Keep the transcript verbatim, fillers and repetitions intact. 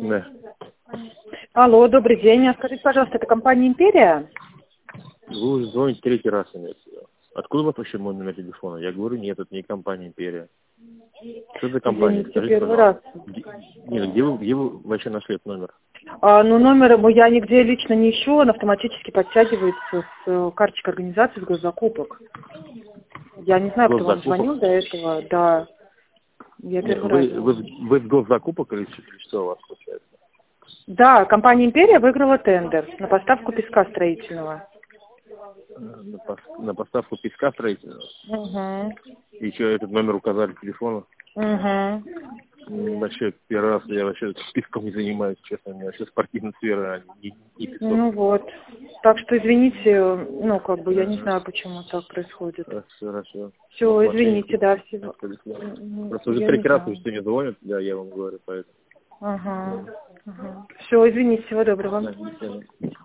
Да. Алло, добрый день. А скажите, пожалуйста, это компания «Империя»? Вы уже звоните третий раз. Откуда у вас вообще мой номер телефона? Я говорю, нет, это не компания «Империя». Что за компания? Извините, Скажите, первый пожалуйста. раз. Где, нет, где, вы, где вы вообще нашли этот номер? А, ну, номер ему я нигде лично не ищу, он автоматически подтягивается с э, карточек организации с госзакупок. Я не знаю, кто вам Госзакупок? звонил до этого, да. Я Нет, первый раз. вы, вы, вы с госзакупок или, или что у вас получается? Да, компания «Империя» выиграла тендер на поставку песка строительного. На, пос- на поставку песка строительного? Угу. И что, этот номер указали телефона? Угу. Вообще, первый раз я вообще песком не занимаюсь, честно. У меня вообще спортивная сфера, а не, не песок. Ну вот. Так что извините, ну как бы я не Ага. знаю, почему так происходит. Хорошо, хорошо. Все, извините, да, всего. М, Просто уже Я не третий раз знаю. вы сегодня звонят, да, я вам говорю, поэтому. Ага. Ага. Все, извините, всего доброго. Да, до свидания.